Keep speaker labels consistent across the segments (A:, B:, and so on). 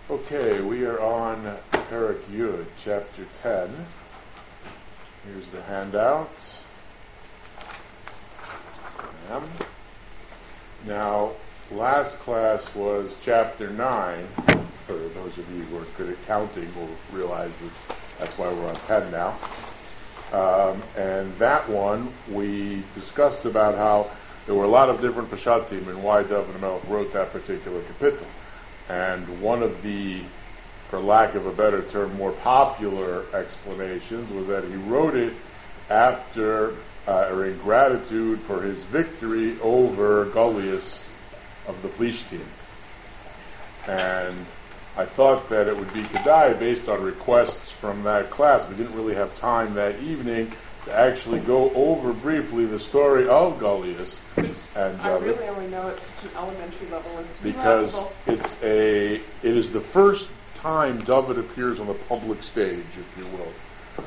A: Okay, we are on Perek Yud, chapter 10. Here's the handouts. Now, last class was chapter 9. For those of you who are good at counting will realize that that's why we're on 10 now. And that one, we discussed about how there were a lot of different Peshatim and why David HaMelech wrote that particular kapitel. And one of the, for lack of a better term, more popular explanations was that he wrote it after, or in gratitude for his victory over Goliath of the Plishtim. And I thought that it would be Kedai based on requests from that class. We didn't really have time that evening to actually go over briefly the story of Goliath. And
B: I really only know it at an elementary level.
A: Because it is the first time David appears on the public stage, if you will.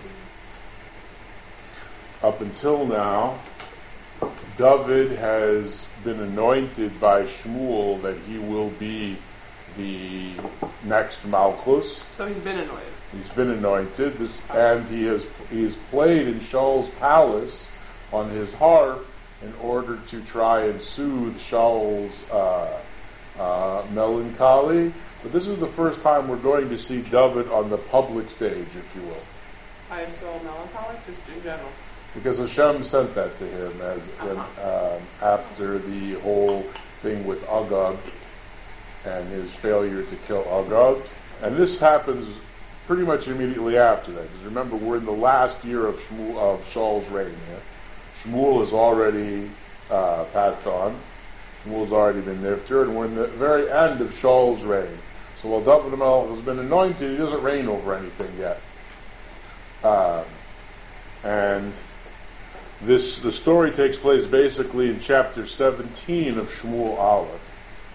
A: Up until now, David has been anointed by Shmuel that he will be the next Malchus.
B: So he's been anointed.
A: He's been anointed, and he has played in Shaul's palace on his harp in order to try and soothe Shaul's melancholy. But this is the first time we're going to see David on the public stage, if you will.
B: Why is Shaul melancholic? Just in general.
A: Because Hashem sent that to him after the whole thing with Agag and his failure to kill Agag. And this happens pretty much immediately after that. Because remember, we're in the last year of Shaul's reign. Yeah? Shmuel has already passed on. Shmuel's already been nifter, and we're in the very end of Shaul's reign. So while David HaMelech has been anointed, he doesn't reign over anything yet. And the story takes place basically in chapter 17 of Shmuel Aleph.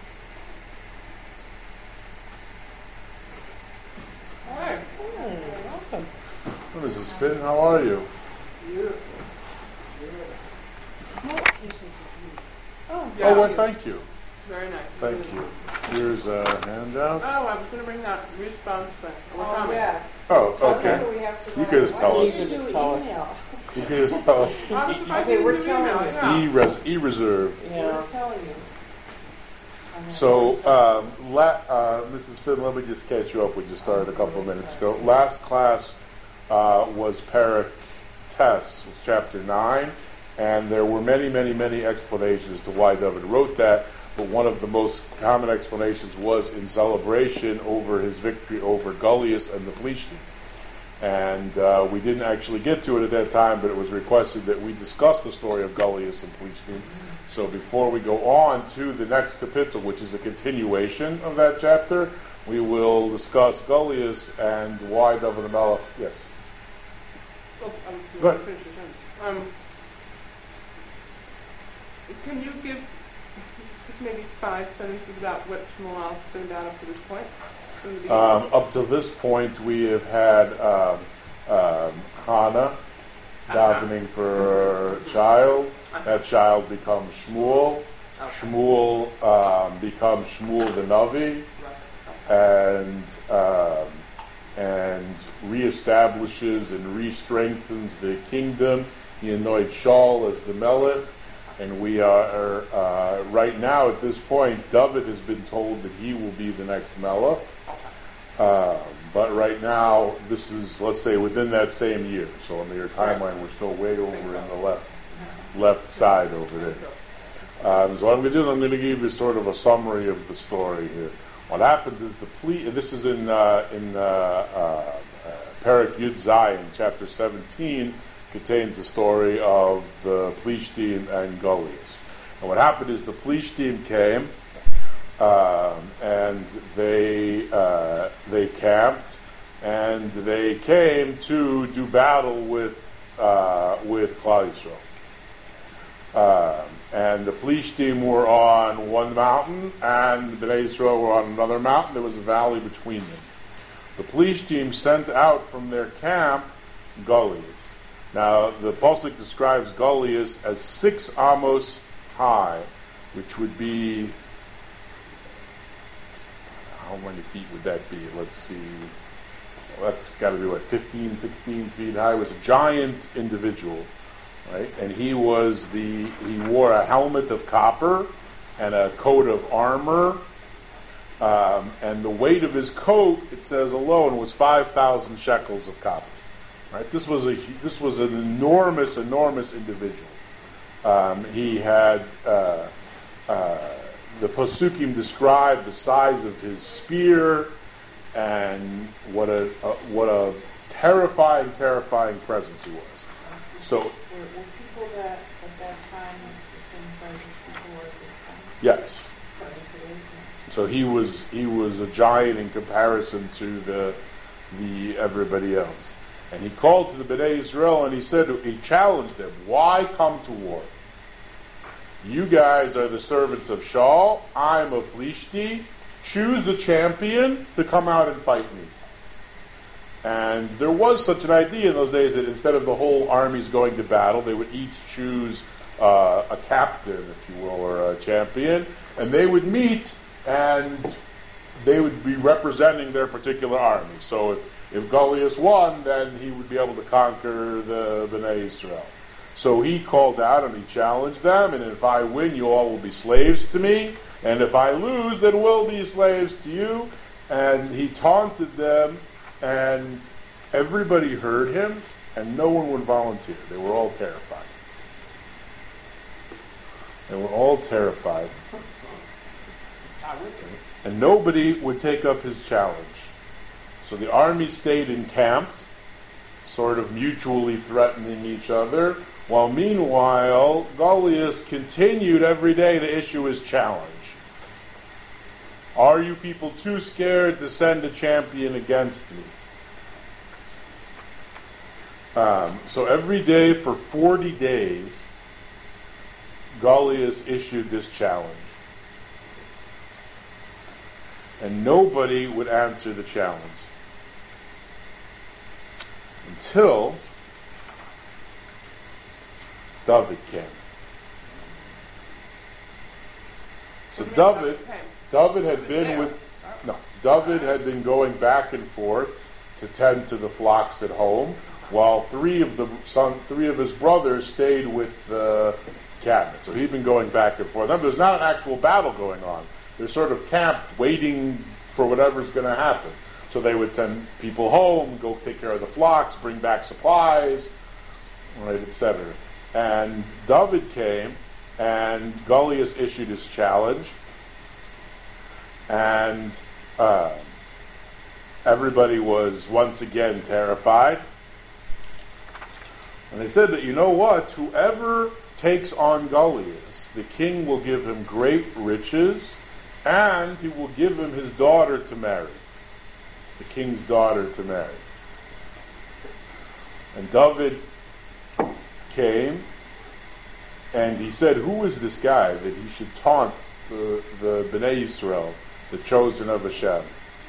B: Hi. Welcome.
A: Mrs. Finn, how are you?
B: Beautiful.
A: Oh, well, thank you.
B: Very nice.
A: Thank you. Here's a handout.
B: Oh, I was going to bring that response thing.
C: Yeah.
A: Oh, okay. You could just tell us.
C: You could just tell us.
A: You can just tell us.
C: Okay, we're telling you.
A: E-reserve.
C: Yeah. We're telling you.
A: So, Mrs. Finn, let me just catch you up. We just started a couple of minutes ago. Last class was Perek Tes, was chapter 9, and there were many, many, many explanations to why David wrote that, but one of the most common explanations was in celebration over his victory over Goliath and the Plishtim. And we didn't actually get to it at that time, but it was requested that we discuss the story of Goliath and Plishtim. So before we go on to the next kapitel, which is a continuation of that chapter, we will discuss Goliath and why David HaMelech. Yes.
B: Go ahead. Can you give just maybe 5 sentences about what Shmuel Aleph has been about up to this point?
A: Up to this point, we have had Hannah davening for a child. That child becomes Shmuel. Shmuel becomes Shmuel the Navi, and reestablishes and re-strengthens the kingdom. He anoints Shaul as the Melech, and we are right now at this point. David has been told that he will be the next Melech. But right now, this is, let's say, within that same year. So on your timeline, we're still way over in the left side over there. So what I'm going to do is I'm going to give you sort of a summary of the story here. What happens is this is in Perek Yud Zayin, chapter 17, contains the story of the Plishtim and Goliath. And what happened is the Plishtim came, and they camped, and they came to do battle with Klal Yisrael. And the Plishtim were on one mountain, and the Bnei Yisrael were on another mountain. There was a valley between them. The Plishtim sent out from their camp Goliath. Now, the Pasuk describes Goliath as 6 amos high, which would be, how many feet would that be? Let's see. Well, that's got to be, 15, 16 feet high. He was a giant individual, right? And he wore a helmet of copper and a coat of armor. And the weight of his coat, it says alone, was 5,000 shekels of copper. Right? This was an enormous individual. He had the Pasukim describe the size of his spear and what a terrifying presence he was. So
C: Were people that at that time the same size as people were at this time?
A: yes.
C: Today?
A: So he was a giant in comparison to the everybody else. And he called to the Bnei Israel and he challenged them, why come to war? You guys are the servants of Shaul. I'm a Plishti. Choose a champion to come out and fight me. And there was such an idea in those days that instead of the whole armies going to battle, they would each choose a captain, if you will, or a champion, and they would meet and they would be representing their particular army. So if Goliath won, then he would be able to conquer the Bnei Israel. So he called out and he challenged them, and if I win, you all will be slaves to me, and if I lose, then we'll be slaves to you. And he taunted them, and everybody heard him, and no one would volunteer. They were all terrified. And nobody would take up his challenge. So the army stayed encamped, sort of mutually threatening each other, while meanwhile Goliath continued every day to issue his challenge. Are you people too scared to send a champion against me? So every day for 40 days, Goliath issued this challenge. And nobody would answer the challenge. Until David came. So David had been going back and forth to tend to the flocks at home, while three of his brothers stayed with the cabinet. So he'd been going back and forth. Now, there's not an actual battle going on. They're sort of camped, waiting for whatever's going to happen. So they would send people home, go take care of the flocks, bring back supplies, right, etc. And David came, and Goliath issued his challenge, and everybody was once again terrified. And they said that, you know what, whoever takes on Goliath, the king will give him great riches, and he will give him his daughter to marry. The king's daughter to marry. And David came, and he said, who is this guy that he should taunt the Bnei Israel, the chosen of Hashem?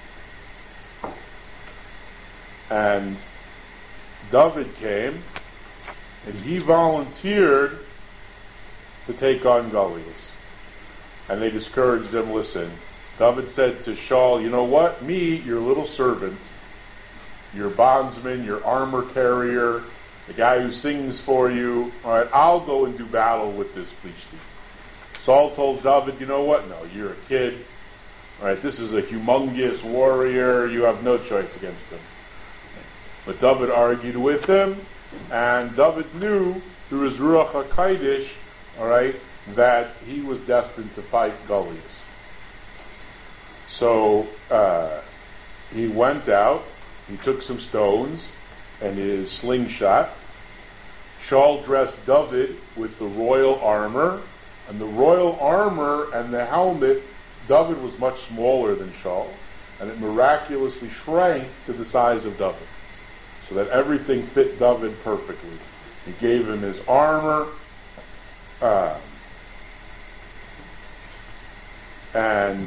A: And David came, and he volunteered to take on Goliath. And they discouraged him. Listen, David said to Shaul, you know what? Me, your little servant, your bondsman, your armor carrier, the guy who sings for you, all right, I'll go and do battle with this Plishti. Saul told David, you know what? No, you're a kid. All right, this is a humongous warrior. You have no choice against him. But David argued with him, and David knew through his Ruach HaKodesh, all right, that he was destined to fight Goliath. So he went out, he took some stones and his slingshot. Shaul dressed David with the royal armor, and the royal armor and the helmet, David was much smaller than Shaul, and it miraculously shrank to the size of David, so that everything fit David perfectly. He gave him his armor, and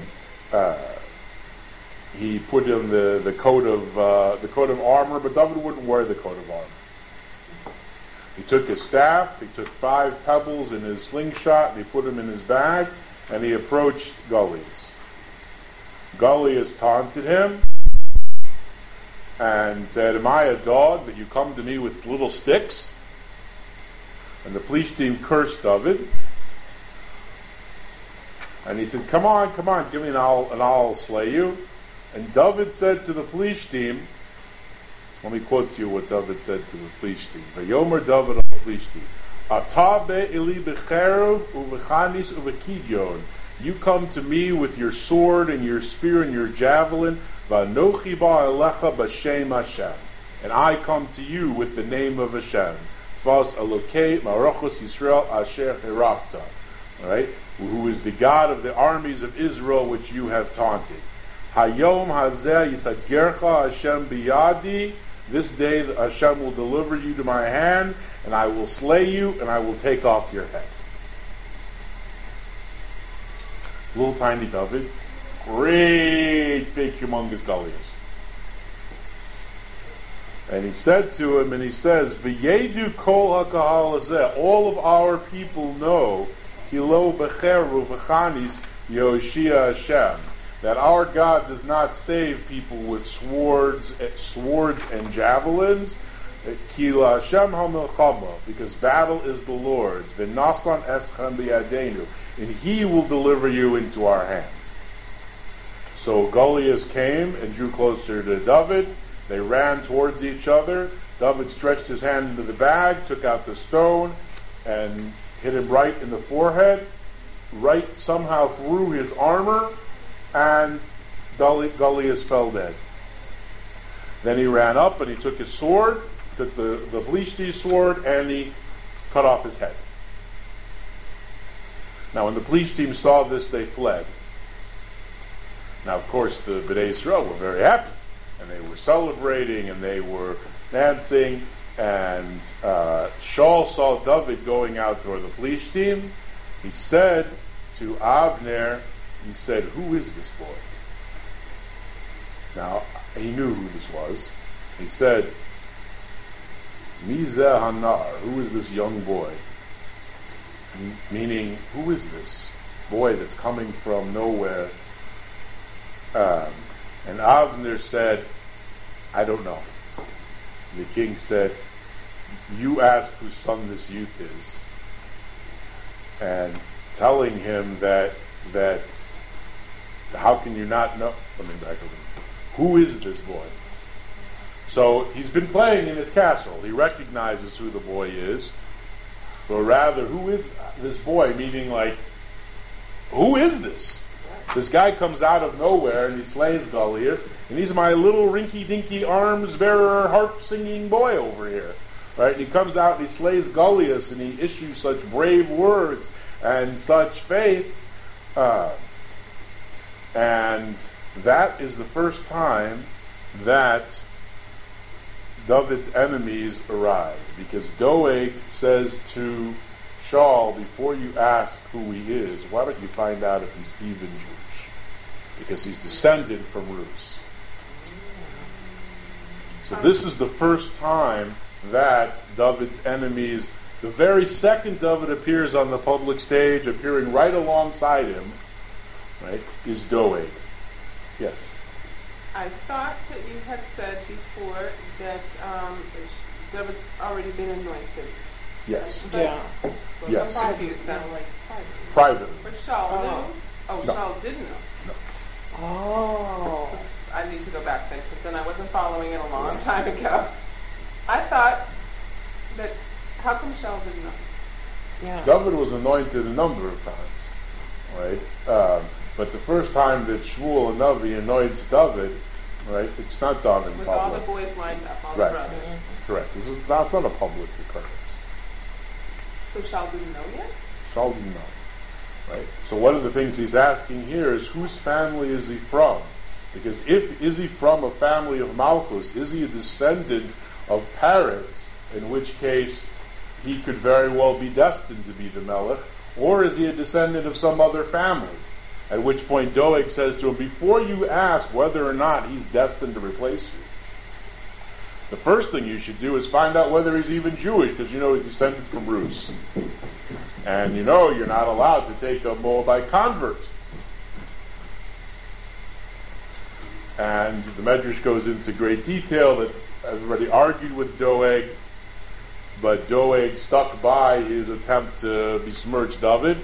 A: he put in the coat of armor, but David wouldn't wear the coat of armor. He took his staff, he took 5 pebbles in his slingshot, and he put them in his bag, and he approached Goliath. Goliath taunted him and said, "Am I a dog that you come to me with little sticks?" And the Plishtim cursed David. And he said, come on, give me and I'll slay you. And David said to the Plishtim, let me quote to you what David said to the Plishtim. Vayomer David al Plishtim, Ata be'eli b'cherev u'v'chanis u'v'kidyon. You come to me with your sword and your spear and your javelin, v'anochi ba'alecha b'shem Hashem. And I come to you with the name of Hashem. Tzvas Elokei Marochos Yisrael Asher Cherafta. All right? Who is the God of the armies of Israel which you have taunted. Hayom hazeh yisagercha Hashem biyadi. This day Hashem will deliver you to my hand, and I will slay you, and I will take off your head. Little tiny David, great big humongous Goliath. And he said to him, and he says, V'yedu kol hakahal hazeh, all of our people know, Kilo becheru v'chanis Yoshia Hashem, that our God does not save people with swords and javelins. Kila Hashem ha-milchama, because battle is the Lord's. V'nasan eschem b'yadenu, and He will deliver you into our hands. So Goliath came and drew closer to David. They ran towards each other. David stretched his hand into the bag, took out the stone, and hit him right in the forehead, right somehow through his armor, and Goliath fell dead. Then he ran up and he took his sword, took the Plishti's sword, and he cut off his head. Now when the Plishtim saw this, they fled. Now of course the Bnei Yisrael were very happy, and they were celebrating, and they were dancing, and Shaul saw David going out toward the Plishtim. He said to Avner, he said, who is this boy? Now, he knew who this was. He said, Mizeh Hanar, who is this young boy? Meaning, who is this boy that's coming from nowhere? And Avner said, I don't know. And the king said, you ask whose son this youth is. And telling him that how can you not know? Let me back up. Who is this boy? So he's been playing in his castle. He recognizes who the boy is. But rather, who is this boy? Meaning like, who is this? This guy comes out of nowhere and he slays Goliath, and he's my little rinky-dinky arms-bearer, harp-singing boy over here. Right? And he comes out and he slays Goliath, and he issues such brave words and such faith. And that is the first time that David's enemies arrived. Because Doeg says to Shaul, before you ask who he is, why don't you find out if he's even Jewish? Because he's descended from Rus. So this is the first time that David's enemies, the very second David appears on the public stage, appearing right alongside him, right, is Doeg. Yes?
B: I thought that you had said before that David's already been anointed.
A: Yes.
C: Yeah.
B: So
A: Yes.
B: I'm confused now.
C: Like
A: Privately.
B: But Shaul knew? Oh,
A: No.
B: Shaul didn't know.
C: Oh.
B: I need to go back then, because then I wasn't following it a long time ago. I thought that, how come Shaul didn't know?
C: Yeah.
A: David was anointed a number of times, right? But the first time that Shmuel and Navi anoints David, right, it's not done in
B: With all
A: public.
B: the boys lined up, all
A: Right.
B: the brothers.
A: Correct. This is not, it's not a public occurrence.
B: So Shaul didn't know yet?
A: Shaul didn't know. Right? So one of the things he's asking here is, whose family is he from? Because is he from a family of Malchus? Is he a descendant of Paretz? In which case, he could very well be destined to be the Melech. Or is he a descendant of some other family? At which point Doeg says to him, before you ask whether or not he's destined to replace you, the first thing you should do is find out whether he's even Jewish, because you know he's descended from Rus. And you know you're not allowed to take a Moabite convert. And the Medrash goes into great detail that everybody argued with Doeg, but Doeg stuck by his attempt to besmirch David.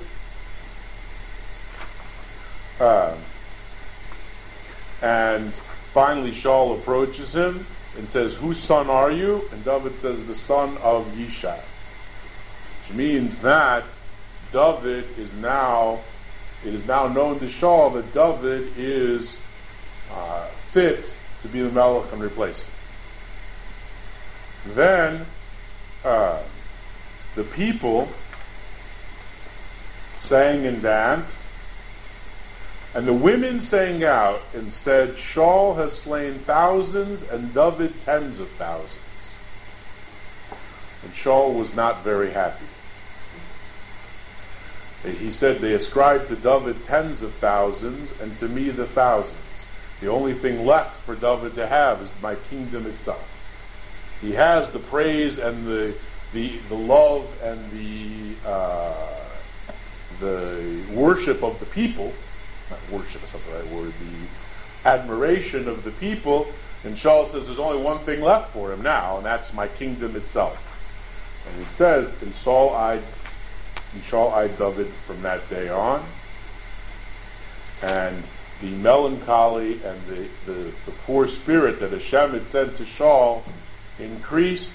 A: And finally Shaul approaches him and says, "Whose son are you?" And David says, "The son of Yishai." Which means that David is now, it is now known to Shaul that David is fit to be the Melech and replace him. Then the people sang and danced, and the women sang out and said, "Shaul has slain thousands and David tens of thousands." And Shaul was not very happy. He said, "They ascribed to David tens of thousands and to me the thousands. The only thing left for David to have is my kingdom itself." He has the praise and the love and the worship of the people. Not worship is not the right word. The admiration of the people. And Shaul says, "There's only one thing left for him now, and that's my kingdom itself." And it says, "And Shaul eyed David from that day on." And the melancholy and the poor spirit that Hashem had sent to Shaul increased,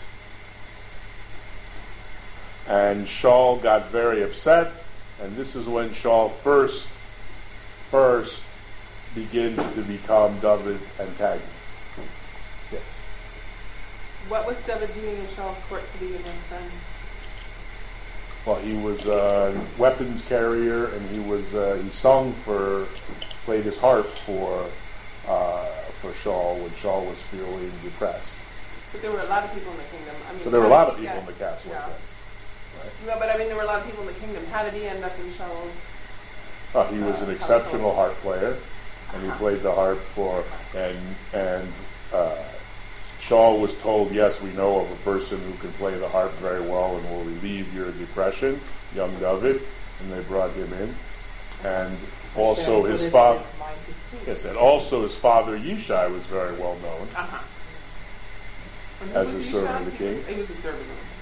A: and Shaul got very upset, and this is when Shaul first begins to become David's antagonist. Yes.
B: What was David doing in Shaul's court to begin with then?
A: Well, he was a weapons carrier, and he played his harp for Shaul when Shaul was feeling depressed.
B: But there were a lot of people in the kingdom. I mean,
A: But there were a lot of people in the castle.
B: Yeah.
A: Right?
B: No, but I mean, there were a lot of people in the kingdom. How did he end up in Shaul's?
A: He was an exceptional harp player, and he played the harp and Shaul was told, "Yes, we know of a person who can play the harp very well and will relieve your depression, young David," and they brought him in. And also his father, yes, and also his father Yishai was very well known as a servant of the king.
B: He was a servant.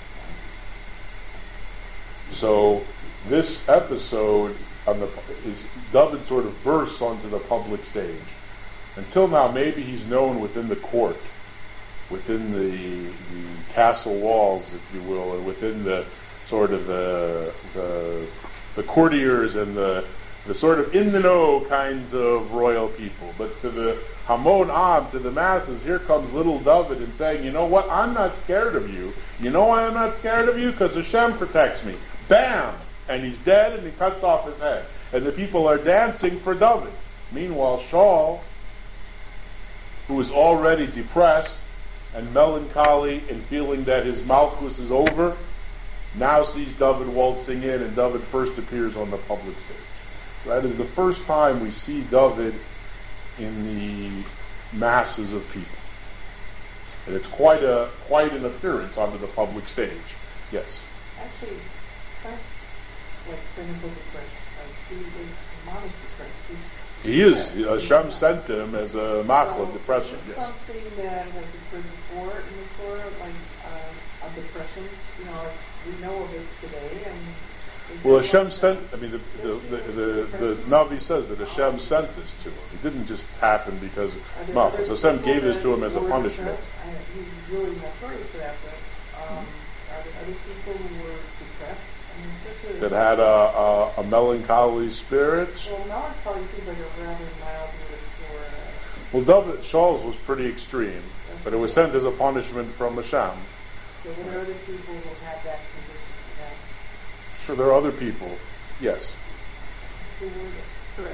A: So this episode is David sort of bursts onto the public stage. Until now, maybe he's known within the court, within the castle walls, if you will, or within the sort of the courtiers and the sort of in the know kinds of royal people. But to the Hamon Am, to the masses, here comes little David and saying, "You know what? I'm not scared of you. You know why I'm not scared of you? Because Hashem protects me." Bam! And he's dead, and he cuts off his head. And the people are dancing for David. Meanwhile, Shaul, who is already depressed and melancholy and feeling that his malchus is over, now sees David waltzing in, and David first appears on the public stage. So that is the first time we see David in the masses of people. And it's quite an appearance onto the public stage. Yes.
C: Actually, that's like clinical depression. Like he is modest depressed.
A: He is. Hashem sent him as a machla, depression.
C: Is
A: Yes.
C: something that has occurred before in the Torah, like a depression. You know, we know of it today, and.
A: Well, Hashem sent. I mean, the Navi says that Hashem sent this to him. It didn't just happen because malchus. Hashem gave this to him as a punishment.
C: He's really notorious for that. But are there other people who were depressed? I mean, such a
A: That had a melancholy spirit.
C: Well, melancholy seems like a rather mild word for.
A: Well, David Shaul's was pretty extreme, but it was sent as a punishment from Hashem.
C: So there are other people who have that condition.
A: Sure, there are other people. Yes.
C: Who were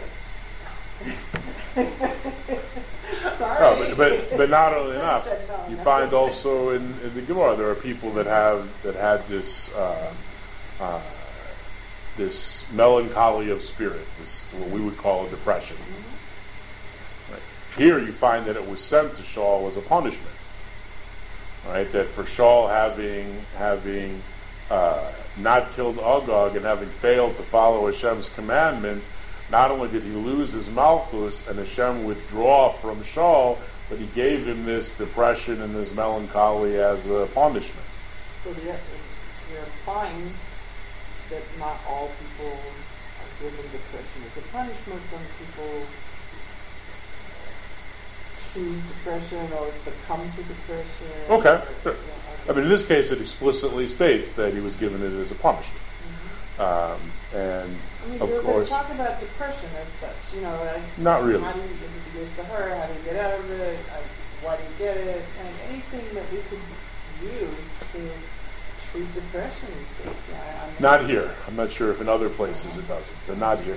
C: they?
A: No,
C: Sorry.
A: but not only
C: I
A: enough,
C: said no,
A: you
C: no.
A: find also in the Gemara there are people that had this this melancholy of spirit, this what we would call a depression. Right. Here you find that it was sent to Shaul as a punishment. Right, that for Shaul having not killed Agag and having failed to follow Hashem's commandments, not only did he lose his malchus and Hashem withdraw from Shaul, but he gave him this depression and this melancholy as a punishment.
C: So you're implying that not all people are given depression as a punishment. Some people choose depression or succumb to depression.
A: Okay,
C: or,
A: sure.
C: Okay.
A: I mean, in this case, it explicitly states that he was given it as a punishment. And
C: I mean,
A: of
C: does
A: course,
C: it talk about depression as such? You know, like,
A: not really.
C: how do you, is it good to her? How do you get out of it? Why do you get it? And anything that we could use to treat depression these days. Yeah,
A: Not here. I'm not sure if in other places it doesn't, but not here.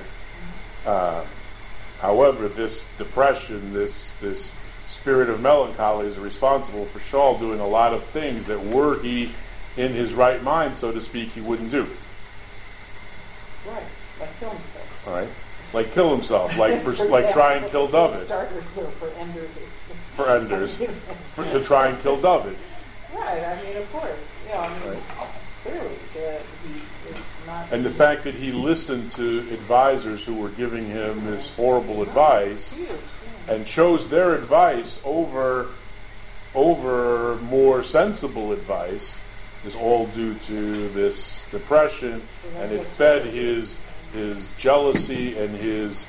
A: However, this depression, this spirit of melancholy is responsible for Shaul doing a lot of things that were he in his right mind, so to speak, he wouldn't do.
C: Right, like kill himself.
A: All right? Like kill himself, like try and kill David.
C: Starters or for enders.
A: For enders. To try and kill David.
C: Right, I mean, of course. Yeah, I mean,
A: Right.
C: clearly he is not...
A: And the fact that he listened to advisors who were giving him this horrible advice
C: Huge,
A: and chose their advice over more sensible advice is all due to this depression, and it fed his jealousy and his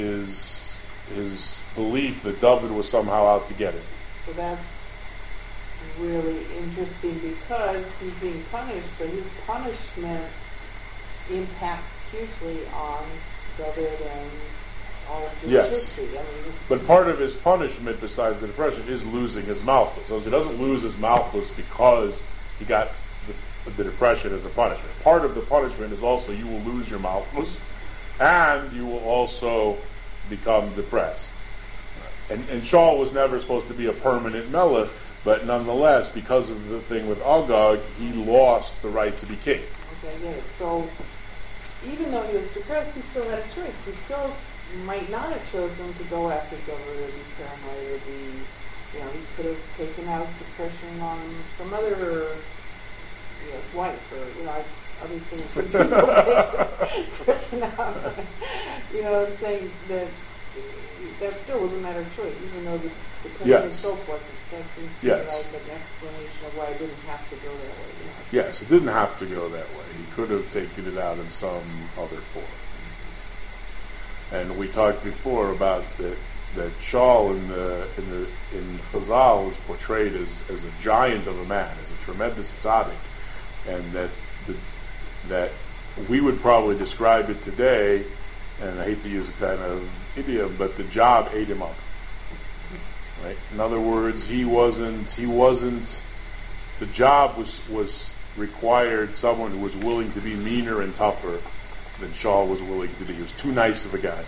A: belief that David was somehow out to get him.
C: So that's really interesting because he's being punished, but his punishment impacts hugely on David and all of Jewish
A: Yes.
C: history. I mean, it's,
A: But part of his punishment, besides the depression, is losing his malchus. So he doesn't lose his malchus because he got the depression as a punishment. Part of the punishment is also you will lose your malchus, and you will also become depressed. And Shaul was never supposed to be a permanent melech, but nonetheless, because of the thing with Agag, he lost the right to be king.
C: okay, I get it. So even though he was depressed, he still had a choice. He still might not have chosen to go after David or be paranoid or be, you know, he could have taken out his depression on some other, you know, his wife or, you know, other things that people take depression out. You know what I'm saying? That still was a matter of choice, even though the depression
A: Yes.
C: itself wasn't. That seems to
A: Yes.
C: be like an explanation of why I didn't have to go that way. You know?
A: Yes, it didn't have to go that way. He could have taken it out in some other form. And we talked before about that Shaul in Chazal was portrayed as a giant of a man, as a tremendous tzaddik, and that we would probably describe it today, and I hate to use a kind of idiom, but the job ate him up. Right? In other words, he wasn't. The job was required someone who was willing to be meaner and tougher than Shaul was willing to be. He was too nice of a guy.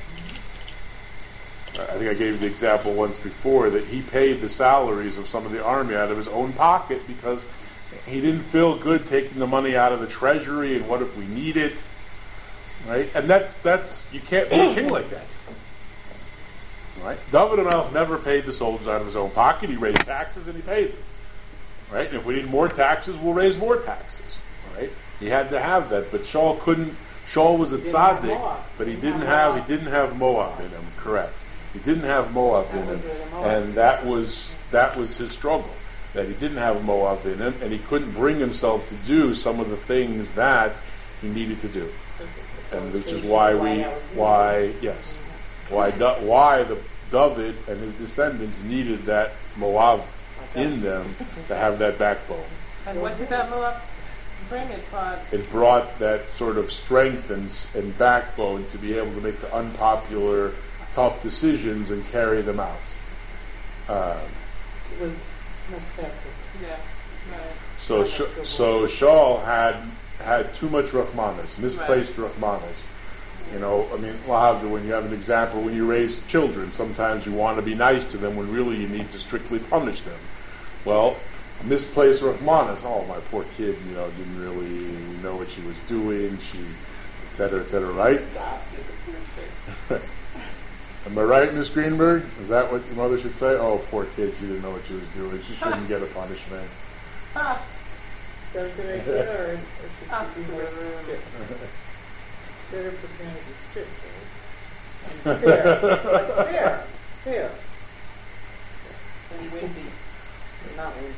A: I think I gave the example once before that he paid the salaries of some of the army out of his own pocket because he didn't feel good taking the money out of the treasury, and what if we need it? Right? And that's you can't be a king like that. Right? David HaMelech never paid the soldiers out of his own pocket. He raised taxes and he paid them. Right? And if we need more taxes, we'll raise more taxes. Right? He had to have that, but Shaul couldn't. Shaul was a tzaddik, but he didn't have Moab in him. Correct. He didn't have Moab in him, and that was his struggle. That he didn't have Moab in him, and he couldn't bring himself to do some of the things that he needed to do, and which is why the David and his descendants needed that Moab in them to have that backbone.
B: And what did that Moab bring?
A: It brought that sort of strength and backbone to be able to make the unpopular, tough decisions and carry them out.
C: It was much faster.
B: Yeah, right.
A: So Shaul had too much Rahmanas, misplaced Rahmanas. You know, I mean, when you have an example, when you raise children, sometimes you want to be nice to them when really you need to strictly punish them. Well, misplaced Rahmanas, oh, my poor kid, you know, didn't really know what she was doing, et cetera, right? Am I right, Miss Greenberg? Is that what your mother should say? Oh, poor kid, she didn't know what she was doing. She shouldn't get a punishment.
C: So could I get or should she be more strict? Better for parents to be strict, right? and fair, like fair.
B: And windy.
C: Not windy.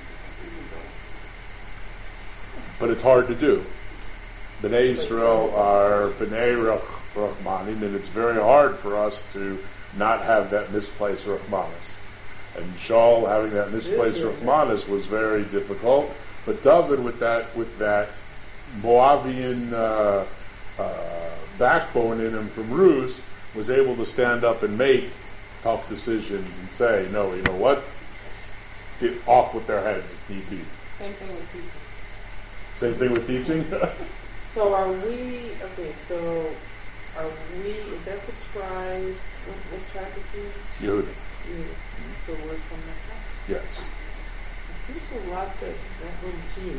A: But it's hard to do. Bnei Israel are Bnei Rachmanim, and it's very hard for us to not have that misplaced Rachmanis. And Shaul having that misplaced Rachmanis was very difficult. But David, with that Moavian backbone in him from Rus, was able to stand up and make tough decisions and say, no, you know what? Get off with their heads if need be.
B: Same thing with teaching.
A: Same thing with teaching?
C: So are we, is that the tribe, what tribe is he?
A: Yehuda.
C: Yehuda. So we're from that tribe?
A: Yes.
C: It seems to have lost that little gene.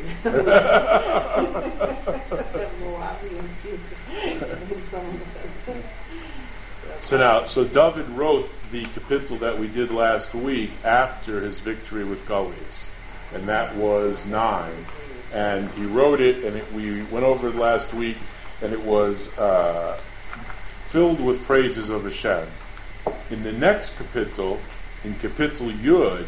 C: That Moabian gene in some of us.
A: So David wrote the kapitel that we did last week after his victory with Goliath, and that was 9. And he wrote it, and we went over it last week, and it was filled with praises of Hashem. In the next kapitel, in kapitel Yud,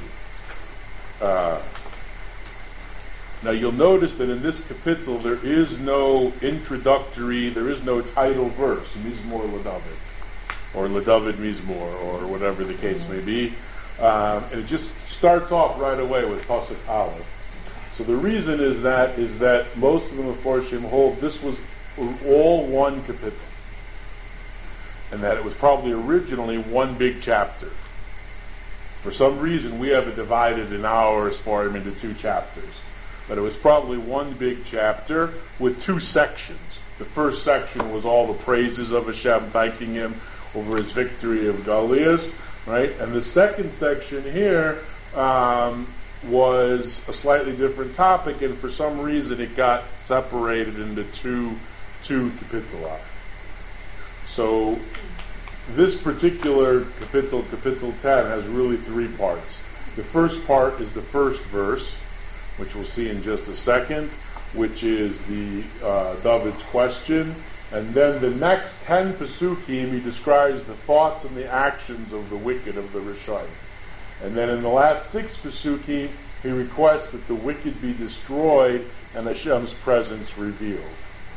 A: now you'll notice that in this kapitel there is no introductory, there is no title verse, Mizmor LaDavid, or LaDavid Mizmor, or whatever the case may be. And it just starts off right away with Pasuk Aleph. So the reason is that most of the Meforshim hold this was all one kapitel, and that it was probably originally one big chapter. For some reason, we have it divided in our Sfarim into 2 chapters, but it was probably one big chapter with 2 sections. The first section was all the praises of Hashem, thanking him over his victory of Goliath, right? And the second section here was a slightly different topic, and for some reason it got separated into two kapitali. So this particular kapitel 10, has really 3 parts. The first part is the first verse, which we'll see in just a second, which is the David's question, and then the next 10 pasukim he describes the thoughts and the actions of the wicked, of the Rishayim. And then in the last 6 pasukim, he requests that the wicked be destroyed and Hashem's presence revealed.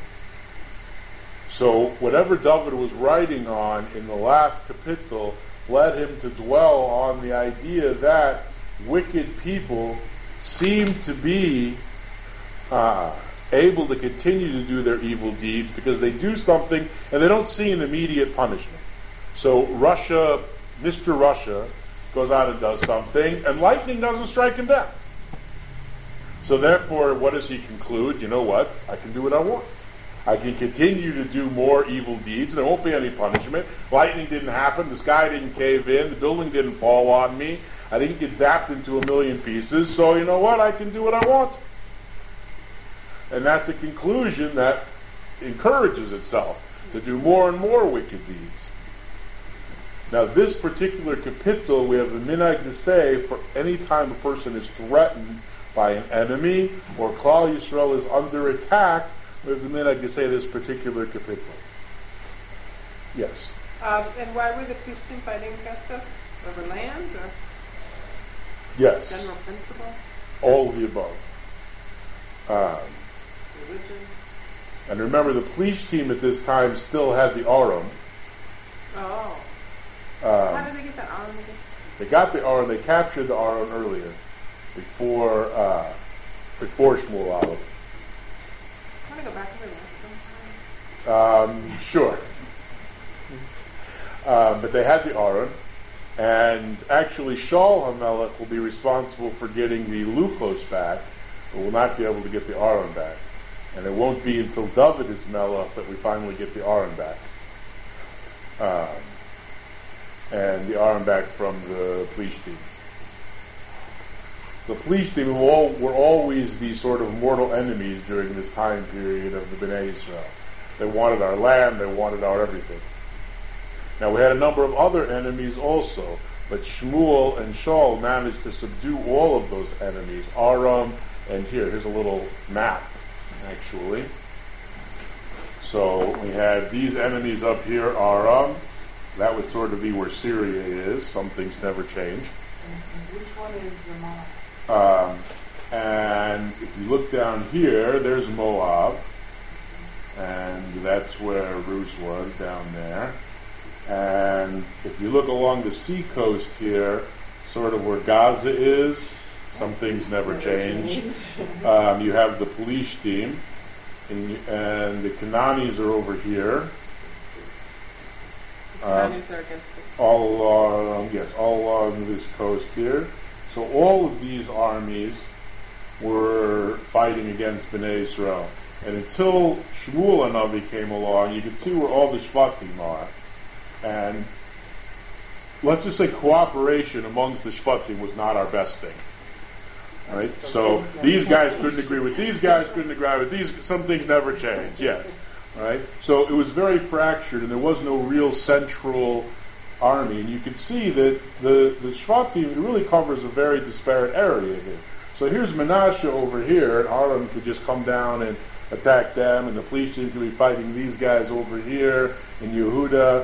A: So whatever David was writing on in the last kapitel led him to dwell on the idea that wicked people seem to be able to continue to do their evil deeds because they do something and they don't see an immediate punishment. So Mr. Russia, goes out and does something, and lightning doesn't strike him down. So therefore, what does he conclude? You know what? I can do what I want. I can continue to do more evil deeds. There won't be any punishment. Lightning didn't happen. The sky didn't cave in. The building didn't fall on me. I didn't get zapped into a million pieces. So you know what? I can do what I want. And that's a conclusion that encourages itself to do more and more wicked deeds. Now, this particular kapitel, we have a minhag to say for any time a person is threatened by an enemy or Klal Yisrael is under attack, we have the minhag to say this particular kapitel. Yes?
B: And why were the Plishtim fighting against us? Over land or
A: Yes.
B: general principle?
A: All of the above.
B: Religion?
A: And remember, the Plishtim at this time still had the Aram.
B: Oh. How did they get that arm again?
A: They got the Aron. They captured the Aron earlier, before Shmuel Aleph.
B: I want to go back over that sometime.
A: Sure. But they had the Aron, and actually Shaul HaMelech will be responsible for getting the Luchos back, but will not be able to get the Aron back. And it won't be until David is Melech that we finally get the Aron back. And the Aron back from the Plishtim. The Plishtim were always these sort of mortal enemies during this time period of the Bnei Israel. They wanted our land, they wanted our everything. Now we had a number of other enemies also, but Shmuel and Shaul managed to subdue all of those enemies. Aram, and here's a little map, actually. So we had these enemies up here, Aram. that would sort of be where Syria is. Some things never change.
C: Which one is Moab?
A: And if you look down here, there's Moab. And that's where Rus was, down there. And if you look along the sea coast here, sort of where Gaza is, some things never change. You have the Pelishtim, and the Canaanites are over here.
B: Canaanites are against us.
A: All along this coast here. So all of these armies were fighting against Bnei Israel. And until Shmuel Hanavi came along, you could see where all the Shvatim are. And let's just say cooperation amongst the Shvatim was not our best thing. Right? So these guys couldn't agree with these guys, couldn't agree with these. Some things never change, yes. Right? So it was very fractured, and there was no real central army. And you can see that the Shvatim really covers a very disparate area here. So here's Menashe over here, and Aram could just come down and attack them, and the Pelishtim could be fighting these guys over here in Yehuda,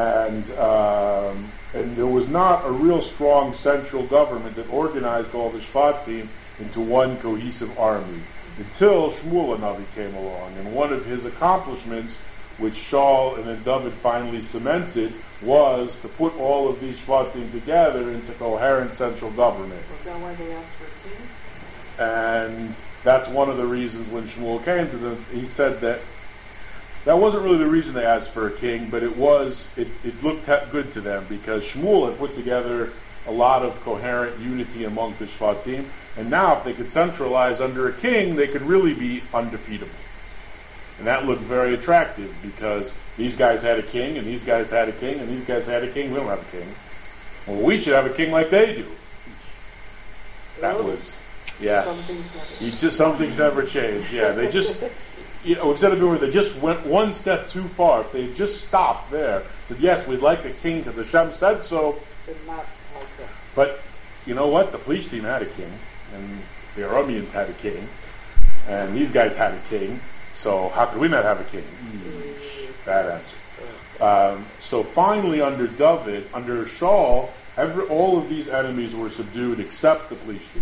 A: and there was not a real strong central government that organized all the Shvatim into one cohesive army until Shmuel Hanavi came along. And one of his accomplishments, which Shaul and then David finally cemented, was to put all of these Shvatim together into coherent central government.
C: Was that why they asked for a king?
A: And that's one of the reasons when Shmuel came to them, he said that wasn't really the reason they asked for a king, but it looked good to them because Shmuel had put together a lot of coherent unity among the Shvatim, and now if they could centralize under a king, they could really be undefeatable. And that looked very attractive because these guys had a king, and these guys had a king, and these guys had a king. We don't have a king. Well, we should have a king like they do. That was, yeah. Some things never change. Yeah, they just, we've said it before, they just went one step too far. If they had just stopped there, said, yes, we'd like a king because Hashem said so. But you know what? The Pelishtim had a king, and the Arameans had a king, and these guys had a king. So how could we not have a king? Bad answer. So finally, under David, under Shaul, all of these enemies were subdued except the Pelishtim.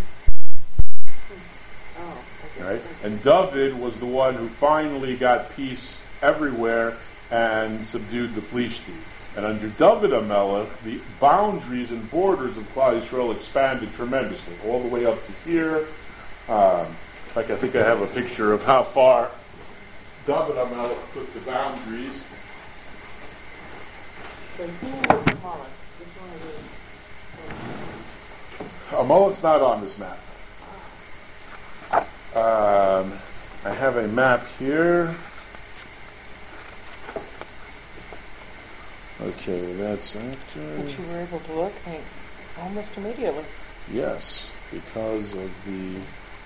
A: Right? And David was the one who finally got peace everywhere and subdued the Pelishtim. And under David HaMelech, the boundaries and borders of Klal Yisrael expanded tremendously, all the way up to here. I think I have a picture of how far David HaMelech took the boundaries.
C: But who was Amalek? Which one of
A: Amalek's not on this map. I have a map here. Okay, that's after.
B: But you were able to locate almost immediately.
A: Yes, because of the.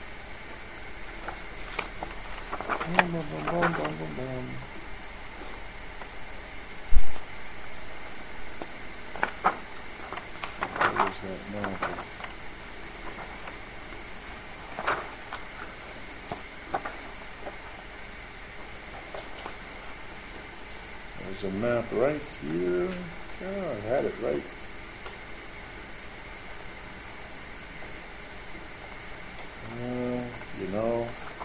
A: Where's that map? There's a map right here. Oh, I had it right. You know.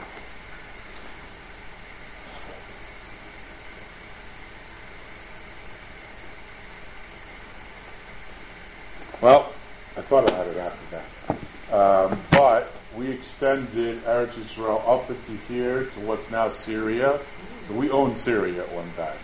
A: Well, I thought I had it after that. But we extended Eretz Yisrael up into here to what's now Syria. So we owned Syria at one time.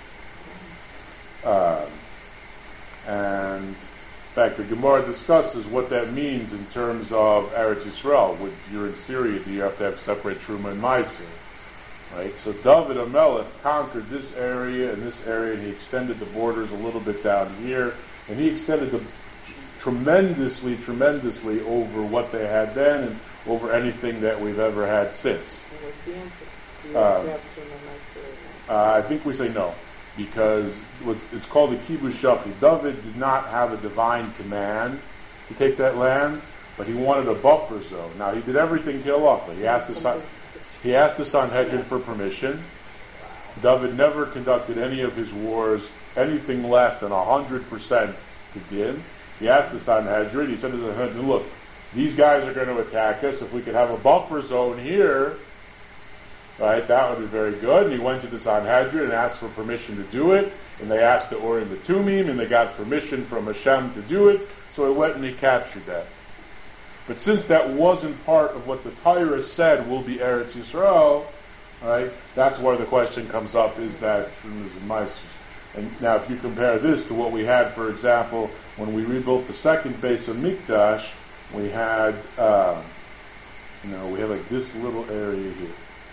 A: And in fact, the Gemara discusses what that means in terms of Eretz Yisrael. If you're in Syria, do you have to have separate Truma and Meiser? Right? So David HaMelech conquered this area and this area, and he extended the borders a little bit down here, and he extended them tremendously over what they had then and over anything that we've ever had since.
C: What's the answer? Do you have to have Truma and Meiser?
A: I think we say no. Because it's called the Kibbutz Shachi. David did not have a divine command to take that land, but he wanted a buffer zone. Now, he did everything halakha. He asked the Sanhedrin for permission. David never conducted any of his wars anything less than 100% Kedin, he asked the Sanhedrin, he said to the Sanhedrin, look, these guys are going to attack us. If we could have a buffer zone here, right, that would be very good. And he went to the Sanhedrin and asked for permission to do it. And they asked the Urim the Tumim, and they got permission from Hashem to do it. So he went and he captured that. But since that wasn't part of what the Torah said will be Eretz Yisrael, right, that's where the question comes up, is that and now if you compare this to what we had, for example, when we rebuilt the second base of Mikdash, we had, we had like this little area here.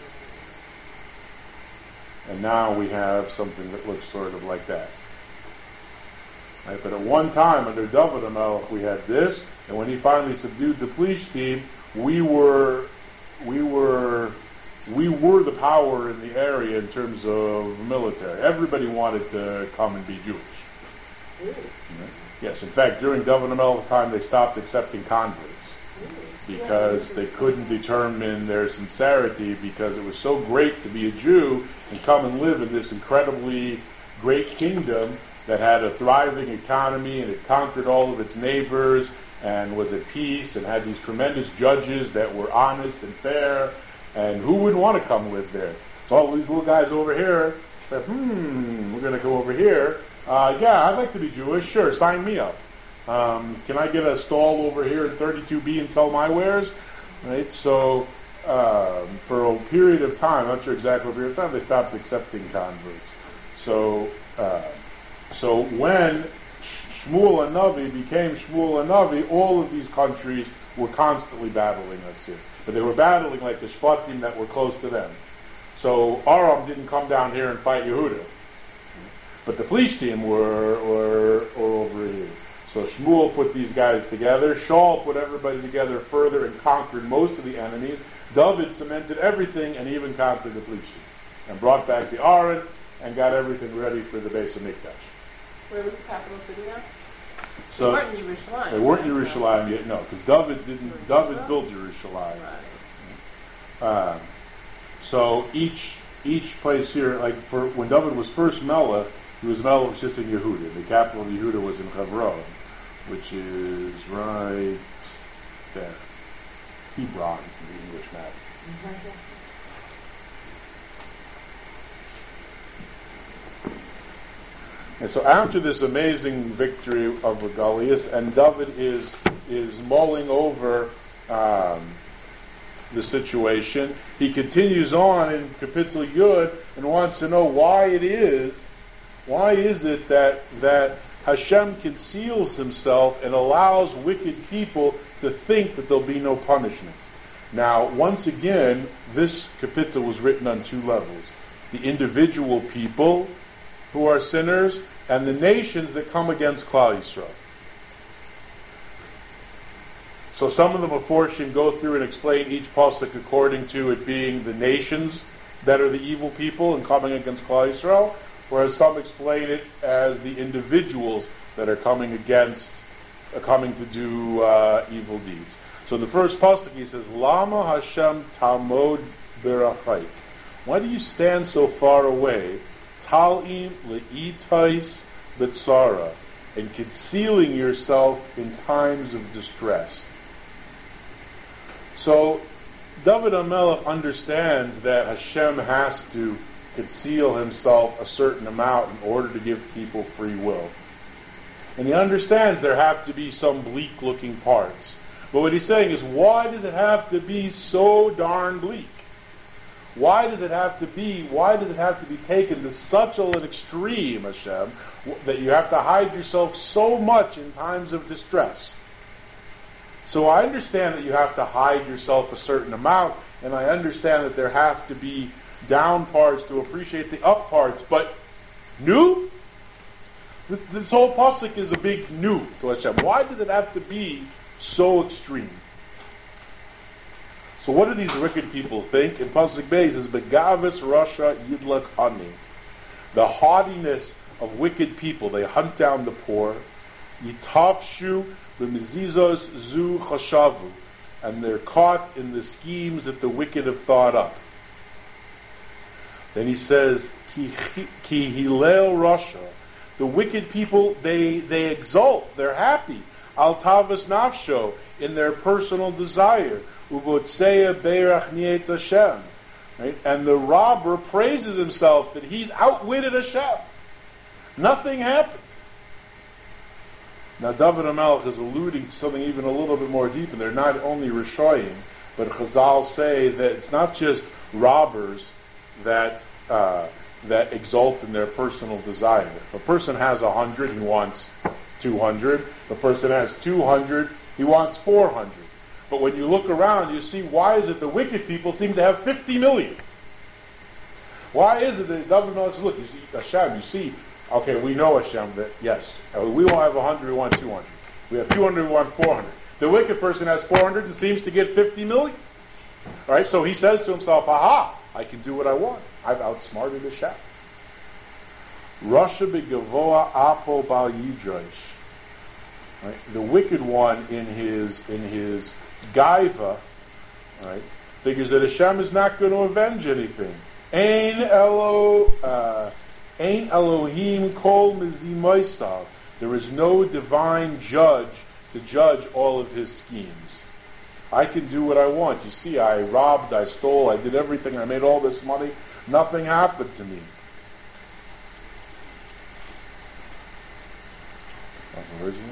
A: And now we have something that looks sort of like that. Right? But at one time, under David HaMelech, we had this, and when he finally subdued the Plishtim, we were the power in the area in terms of military. Everybody wanted to come and be Jewish.
C: Really?
A: Right? Yes, in fact, during David HaMelech's time, they stopped accepting converts because they couldn't determine their sincerity, because it was so great to be a Jew and come and live in this incredibly great kingdom that had a thriving economy and it conquered all of its neighbors and was at peace and had these tremendous judges that were honest and fair, and who wouldn't want to come live there? So all these little guys over here said, we're going to go over here. Yeah, I'd like to be Jewish. Sure, sign me up. Can I get a stall over here in 32B and sell my wares? Right. So for a period of time, I'm not sure exactly what period of time, they stopped accepting converts. So when Shmuel HaNavi became Shmuel HaNavi, all of these countries were constantly battling us here. But they were battling like the Shvatim that were close to them. So Aram didn't come down here and fight Yehuda. But the Plishtim were over here. So Shmuel put these guys together. Shaul put everybody together further and conquered most of the enemies. David cemented everything and even conquered the Plishtim. And brought back the Aron and got everything ready for the base of Mikdash.
B: Where was the capital city now?
A: So
B: they weren't in Yerushalayim.
A: They weren't in Yerushalayim yet, no, because David built Yerushalayim.
B: Right.
A: So each place here, like for when David was first Melech, he was Melech just in Yehuda. The capital of Yehuda was in Hebron, which is right there. Hebron, in the English map. And so after this amazing victory of Goliath, and David is mulling over the situation, he continues on in Kapitel Yud and wants to know why it is that Hashem conceals himself and allows wicked people to think that there'll be no punishment. Now, once again, this Kapitel was written on two levels. The individual people who are sinners, and the nations that come against Klal Yisrael. So some of the Meforshim go through and explain each pasuk according to it being the nations that are the evil people and coming against Klal Yisrael, whereas some explain it as the individuals that are coming to do evil deeds. So in the first pasuk he says, Lama Hashem tamod berachai. Why do you stand so far away? Talim le'itais b'tzara, and concealing yourself in times of distress. So David HaMelech understands that Hashem has to conceal himself a certain amount in order to give people free will. And he understands there have to be some bleak-looking parts. But what he's saying is, why does it have to be so darn bleak? Why does it have to be taken to such an extreme, Hashem, that you have to hide yourself so much in times of distress? So I understand that you have to hide yourself a certain amount, and I understand that there have to be down parts to appreciate the up parts, but new? This whole pasuk is a big new to Hashem. Why does it have to be so extreme? So what do these wicked people think? In pasuk Beis says, "Begavis Rasha Yidlak Ani." The haughtiness of wicked people, they hunt down the poor. Yitafshu b'mizizos zu chashavu, and they're caught in the schemes that the wicked have thought up. Then he says, Ki Hillel Rasha, The wicked people, they exult, they're happy. Al tavas nafsho, in their personal desire. Uvotseya beirach nietz Hashem. Right? And the robber praises himself that he's outwitted Hashem. Nothing happened. Now David HaMelech is alluding to something even a little bit more deep, and they're not only Rishoyim, but Chazal say that it's not just robbers that exult in their personal desire. If a person has 100, he wants 200. If a person has 200, he wants 400. But when you look around, you see, why is it the wicked people seem to have 50 million? Why is it that David HaMelech says, look, you see, Hashem, you see, okay, we know Hashem that, yes, we won't have 100, we want 200. We have 200, we want 400. The wicked person has 400 and seems to get 50 million. All right, so he says to himself, aha, I can do what I want. I've outsmarted Hashem. Rasha begavoa apo bal yidrosh. Right? The wicked one in his gaiva, right, figures that Hashem is not going to avenge anything. Ein Elohim kol mizimoisav. There is no divine judge to judge all of his schemes. I can do what I want. You see, I robbed, I stole, I did everything, I made all this money. Nothing happened to me. That's original.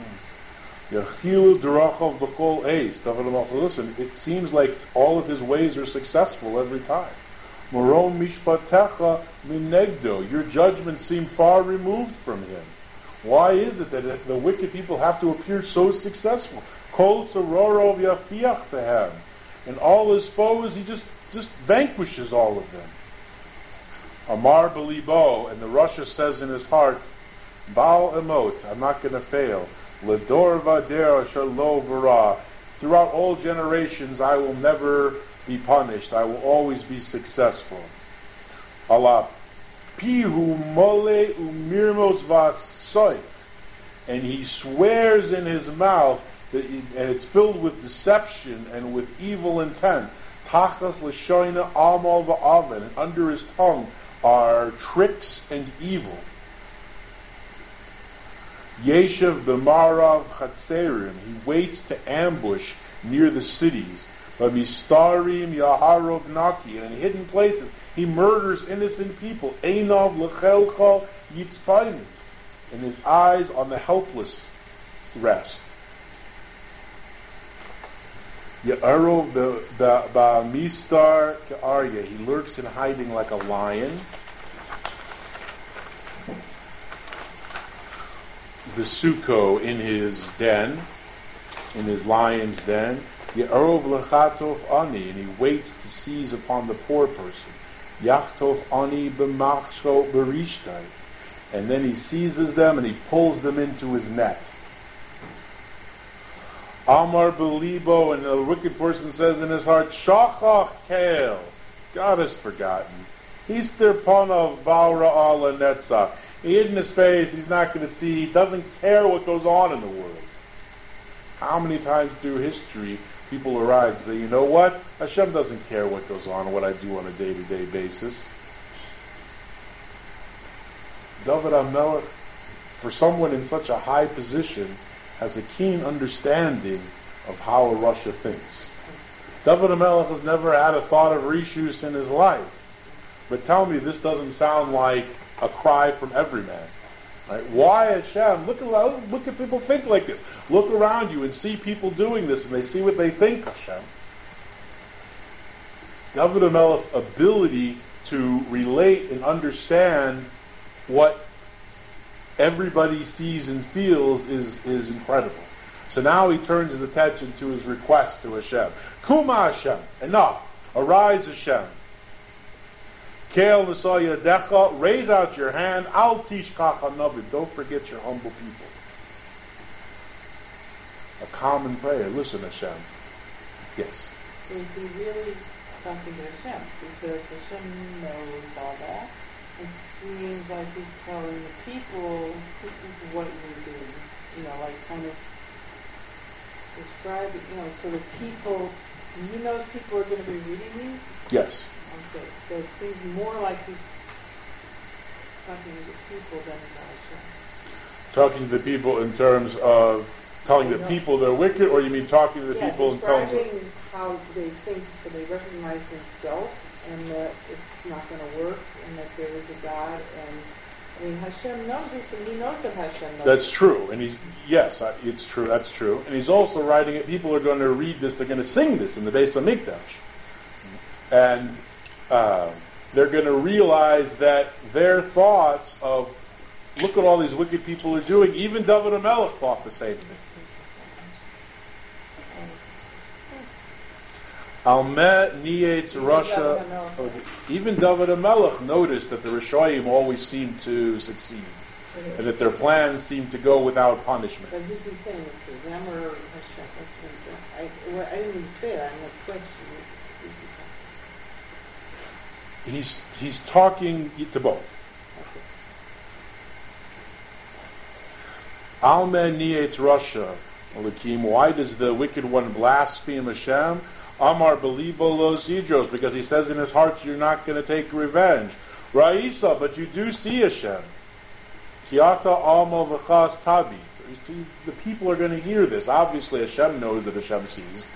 A: Listen, it seems like all of his ways are successful every time. Moron mishpatecha minegdo. Your judgment seemed far removed from him. Why is it that the wicked people have to appear so successful? Kol tzarorov yafiach tehem. And all his foes, he just vanquishes all of them. Amar belibo, and the Rasha says in his heart, Baal emot, I'm not going to fail. Ledor vader asher lo v'ra. Throughout all generations, I will never be punished. I will always be successful. Allah pihu mole umirmos vasoy. And he swears in his mouth, and it's filled with deception and with evil intent. Tachas l'shoyna amal va'aven. And under his tongue are tricks and evil. Yeshev b'marav chatzerim. He waits to ambush near the cities. B'mistarim yaharov naki. And in hidden places, he murders innocent people. Einav l'chelcha yitzpayim. And his eyes on the helpless rest. Ya'arov ba'mistar ka'arya. He lurks in hiding like a lion. V'suko in his den, in his lion's den. Ya'arov l'chatov ani. And he waits to seize upon the poor person. Yachtov ani b'machsho b'rishtai. And then he seizes them and he pulls them into his net. Amar belibo, and the wicked person says in his heart, Shachach Kael, God has forgotten. Hister Panav Baura Ala Netzach. He hid in his face, he's not going to see, he doesn't care what goes on in the world. How many times through history people arise and say, you know what? Hashem doesn't care what goes on, what I do on a day-to-day basis. David HaMelech, for someone in such a high position, has a keen understanding of how a Russia thinks. David HaMelech has never had a thought of reshus in his life. But tell me, this doesn't sound like a cry from every man. Right? Why Hashem? Look at people think like this. Look around you and see people doing this, and they see what they think, Hashem. David HaMelech's ability to relate and understand what everybody sees and feels is incredible. So now he turns his attention to his request to Hashem. Kuma Hashem, enough. Arise Hashem. Keil Nisa Yadecha, raise out your hand. Al Tishkach HaNavid, don't forget your humble people. A common prayer. Listen, Hashem. Yes.
C: So is he really talking to Hashem? Because Hashem knows all that. It seems like he's telling the people, this is what you're doing. Like kind of describe it, so the people, he knows people are going to be reading these?
A: Yes.
C: Okay, so it seems more like he's talking to the people than about Hashem.
A: Talking to the people in terms of telling the people they're wicked, or you mean talking to the people in terms of...
C: describing how they think, so they recognize themselves, and that it's not going to work, and that there is a God, and I mean, Hashem knows this, and he knows that Hashem knows
A: That's
C: this.
A: true, and it's true, that's true. And he's also writing it, people are going to read this, they're going to sing this in the Beis HaMikdash. And they're going to realize that their thoughts of, look at all these wicked people are doing, even David HaMelech thought the same thing. Almeh Nietz Russia. Even David HaMelech noticed that the Rishoyim always seem to succeed, and that their plans seem to go without punishment.
C: But this is saying this to them or Hashem. That's what I didn't even say that. I'm not questioning it.
A: He's talking to both. Almeh Nietz Russia. Why does the wicked one blaspheme Hashem? Amar Belibo Los Idros, because he says in his heart, you're not going to take revenge. Ra'isa, but you do see Hashem. Kiata Alma V'chas Tabit. The people are going to hear this. Obviously, Hashem knows that Hashem sees.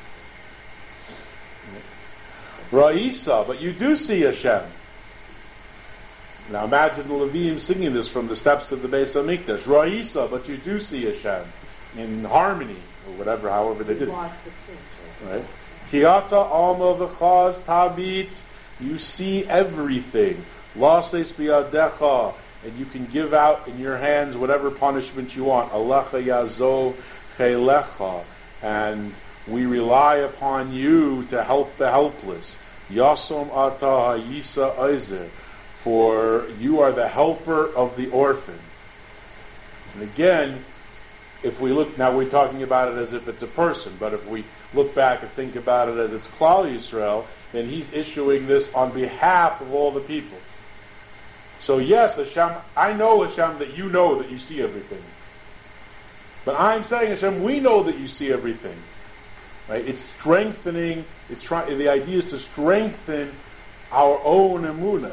A: Ra'isa, but you do see Hashem. Now imagine the Levim singing this from the steps of the Beis HaMikdash. Ra'isa, but you do see Hashem in harmony, or whatever, however they did it. Right? Kiata alma v'chaz tabit, you see everything. Lases biyadecha, and you can give out in your hands whatever punishment you want. Alecha yazov chelecha, and we rely upon you to help the helpless. Yasom ata hayisa oizer, for you are the helper of the orphan. And again, if we look, now we're talking about it as if it's a person, but if we look back and think about it as it's Klal Yisrael, then he's issuing this on behalf of all the people. So yes, Hashem, I know, Hashem, that you know that you see everything. But I'm saying, Hashem, we know that you see everything. Right? It's strengthening, the idea is to strengthen our own emunah.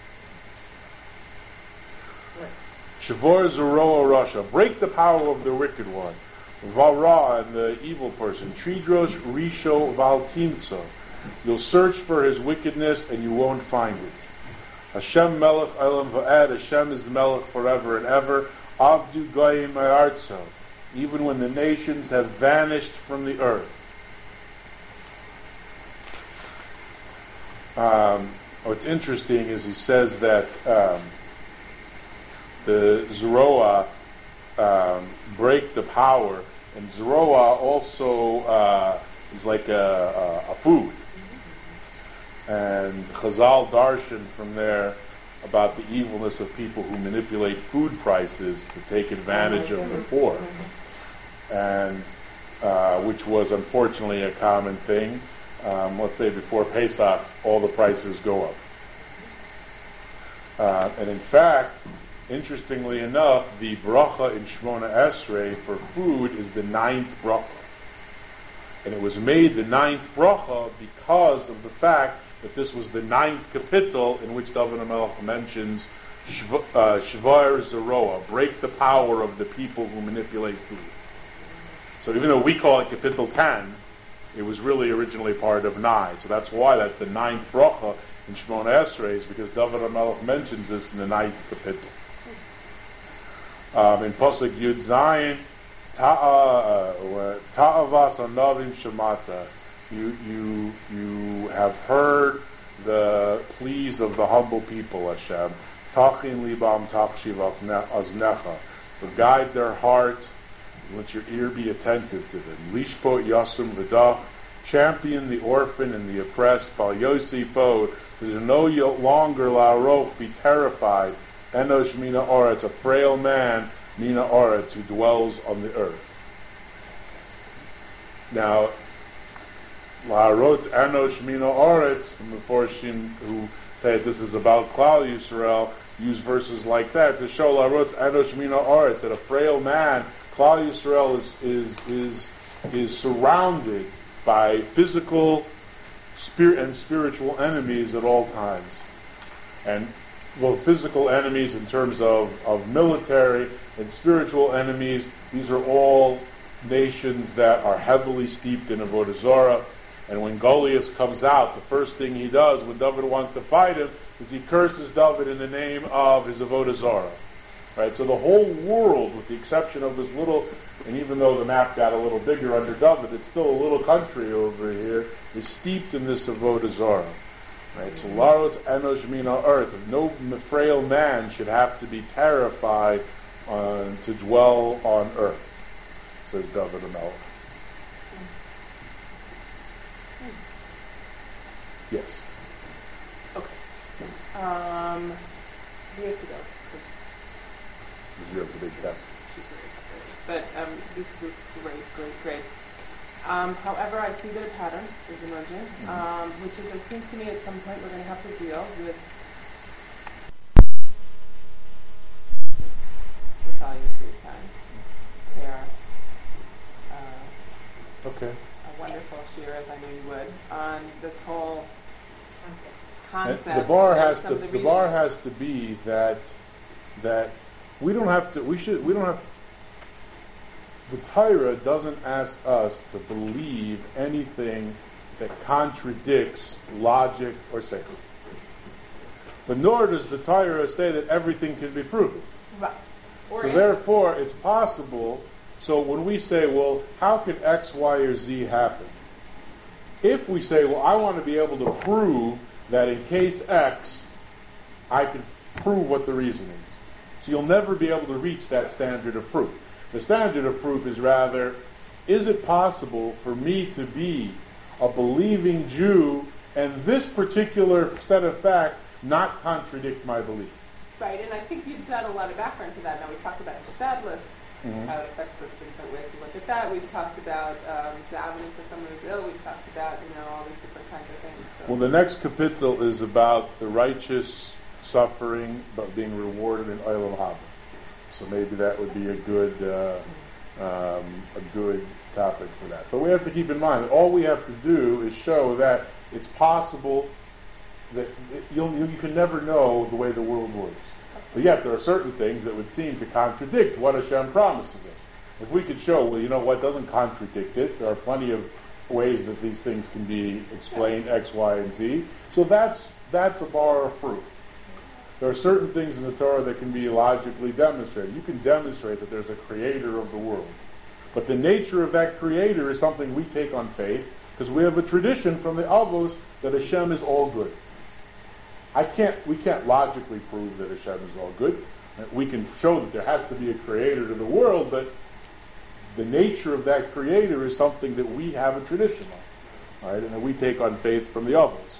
A: Shavor Zeroa Rasha, break the power of the wicked one. Vara, and the evil person. Tridrosh Risho Valtimtso. You'll search for his wickedness and you won't find it. Hashem Melech Elam Va'ed, Hashem is the Melech forever and ever. Avdu Goyim Ma'artso, even when the nations have vanished from the earth. What's interesting is he says that the Zeroa break the power, and Zeroa also is like a food. And Chazal darshan from there about the evilness of people who manipulate food prices to take advantage of the poor, and which was unfortunately a common thing. Let's say before Pesach, all the prices go up. And in fact, interestingly enough, the bracha in Shmona Esrei for food is the 9th bracha. And it was made the 9th bracha because of the fact that this was the 9th kapitel in which David HaMelech mentions Shvar Zeroa, break the power of the people who manipulate food. So even though we call it kapitel 10, it was really originally part of 9. So that's why that's the 9th bracha in Shmona Esrei, is because David HaMelech mentions this in the 9th kapitel. In Pasuk Yud Zayin, Ta'avas Anavim Shemata, you have heard the pleas of the humble people, Hashem. Tachin libam tachshiv aznecha. So guide their heart, let your ear be attentive to them. Lishpo yasum v'dach, champion the orphan and the oppressed. Bal yosifo, there's no longer la'aroch, be terrified. Enosh mina oretz, a frail man, mina oretz, who dwells on the earth. Now, la'arotz enosh mina oretz, and the Meforshim who say this is about Klal Yisrael use verses like that to show la'arotz enosh mina oretz, that a frail man, Klal Yisrael is surrounded by physical, spirit and spiritual enemies at all times. And both physical enemies in terms of military and spiritual enemies. These are all nations that are heavily steeped in Avodah Zarah. And when Goliath comes out, the first thing he does when David wants to fight him is he curses David in the name of his Avodah Zarah. Right? So the whole world, with the exception of this little, and even though the map got a little bigger under David, it's still a little country over here, is steeped in this Avodah Zarah. Right? So Laros Enosh Mina earth, no frail man should have to be terrified to dwell on earth, says David HaMelech. Yes.
B: Okay. We have to go.
A: You have the big test.
B: But this was great. However, I see that a pattern is emerging, which is, it seems to me at some point we're going to have to deal with value free time. Care.
A: Okay.
B: A wonderful shir, as I knew you would, on this whole concept.
A: The bar has to be that we don't have to. We don't have. The Torah doesn't ask us to believe anything that contradicts logic or seichel. But nor does the Torah say that everything can be proven.
B: Right.
A: So therefore, it's possible. So when we say, well, how could X, Y, or Z happen? If we say, well, I want to be able to prove that in case X, I can prove what the reason is. So you'll never be able to reach that standard of proof. The standard of proof is rather, is it possible for me to be a believing Jew and this particular set of facts not contradict my belief?
B: Right, and I think you've done a lot of background to that. Now, we talked about Shtadlis, how it affects us in different ways to look at that. We've talked about davening for someone who's ill. We've talked about, all these different kinds of things. So.
A: Well, the next kapitel is about the righteous suffering but being rewarded in Olam Haba. So maybe that would be a good topic for that. But we have to keep in mind that all we have to do is show that it's possible that you can never know the way the world works. But yet there are certain things that would seem to contradict what Hashem promises us. If we could show, well, you know what doesn't contradict it, there are plenty of ways that these things can be explained, X, Y, and Z. So that's a bar of proof. There are certain things in the Torah that can be logically demonstrated. You can demonstrate that there's a creator of the world. But the nature of that creator is something we take on faith, because we have a tradition from the Avos that Hashem is all good. We can't logically prove that Hashem is all good. We can show that there has to be a creator to the world, but the nature of that creator is something that we have a tradition of. All right? And that we take on faith from the Avos.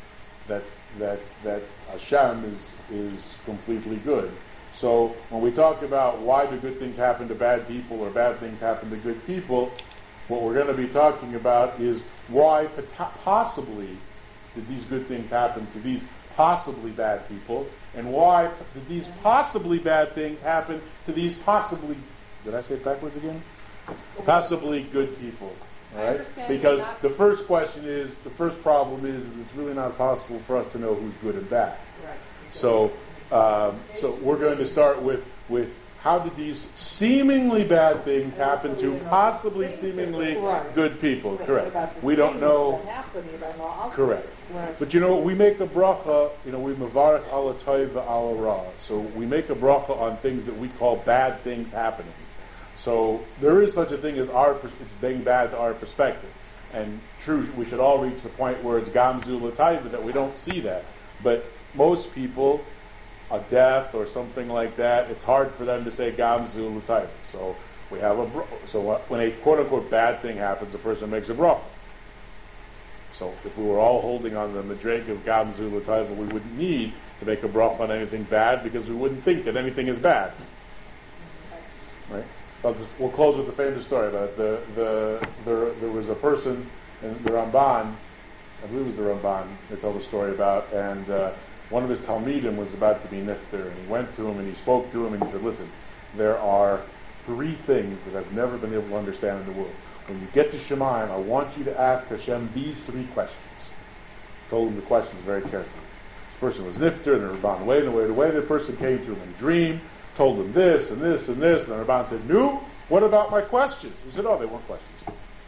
A: That Hashem is completely good. So when we talk about why do good things happen to bad people or bad things happen to good people, what we're going to be talking about is why possibly did these good things happen to these possibly bad people, and why did these possibly bad things happen to these possibly, did I say it backwards again? Possibly good people. Right? Because the first problem is it's really not possible for us to know who's good and bad.
B: Right.
A: So we're going to start with how did these seemingly bad things happen to possibly seemingly good people? Correct. We don't know. Correct. But we make a bracha, we mevarech ala tov ala ra. So we make a bracha on things that we call bad things happening. So there is such a thing as it's being bad to our perspective. And true, we should all reach the point where it's gamzu l'taiva, that we don't see that. But most people, a death or something like that, it's hard for them to say gamzu l'taiva. So we have when a quote unquote bad thing happens, a person makes a bracha. So if we were all holding on the madreg of gamzu l'taiva, we wouldn't need to make a bracha on anything bad because we wouldn't think that anything is bad. Right? We'll close with the famous story about there was a person in the Ramban, I believe it was the Ramban, they tell the story about, and one of his Talmidim was about to be nifter, and he went to him and he spoke to him and he said, listen, there are 3 things that I've never been able to understand in the world. When you get to Shemayim, I want you to ask Hashem these 3 questions. Told him the questions very carefully. person was nifter, and the Rabban waited and waited and waited. The person came to him in a dream, told him this and this and this, and the Rabban said, "No, what about my questions?" He said, "Oh, they weren't questions."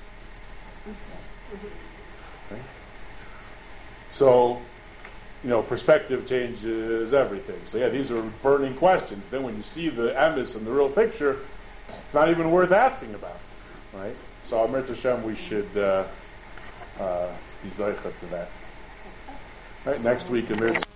A: Okay. So, perspective changes everything. So yeah, these are burning questions. Then when you see the emes and the real picture, it's not even worth asking about, right? So Amrit Hashem, we should be zeicha to that. Right, next week, Amrit.